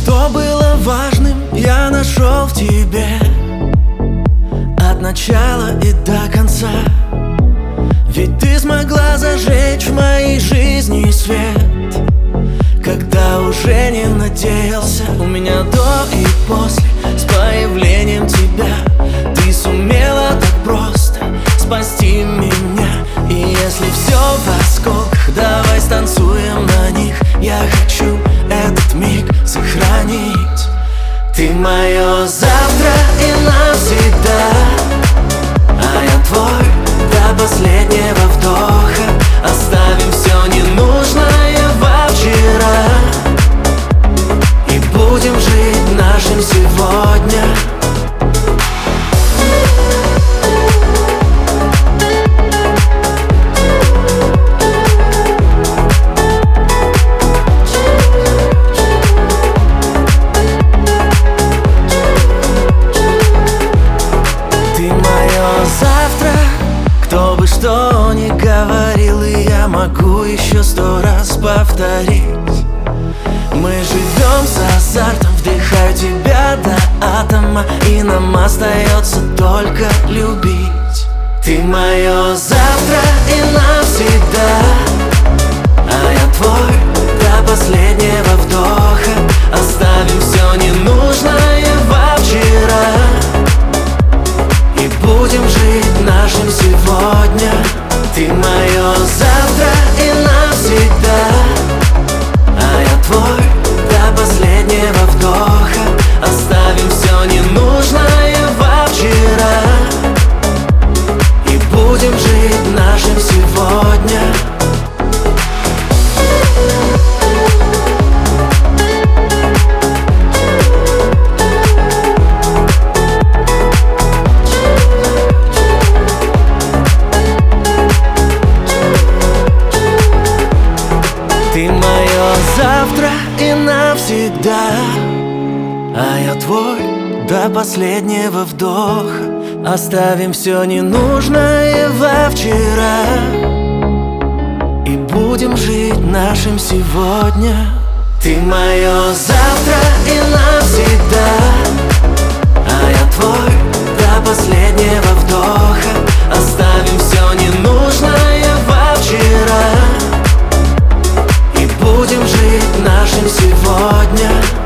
Что было важным, я нашел в тебе от начала и до конца. Ведь ты смогла зажечь в моей жизни свет, когда уже не надеялся. У меня до и после, с появлением тебя, ты сумела так просто спасти меня. И если все в осколках, давай станцуем на них. Я хочу этот миг сохранить. Ты мое завтра и навсегда, а я твой до последнего вдоха. Оставим все ненужное во вчера и будем жить нашим сегодня. Кто бы что ни говорил, и я могу еще 100 раз повторить. Мы живем с азартом, вдыхаю тебя до атома, и нам остается только любить. Ты мое завтра и навсегда, а я твой до последнего вдоха. Оставим все ненужное во вчера и будем жить нашим сегодня. Ты мое завтра и навсегда, а я твой до последнего вдоха. Оставим все ненужное во вчера и будем жить нашим сегодня. Ты мое завтра и навсегда, а я твой до последнего вдоха. Оставим все ненужное во вчера и будем жить нашим сегодня. Ты мое завтра и навсегда, а я твой до последнего вдоха. Оставим все ненужное во вчера и будем жить нашим сегодня.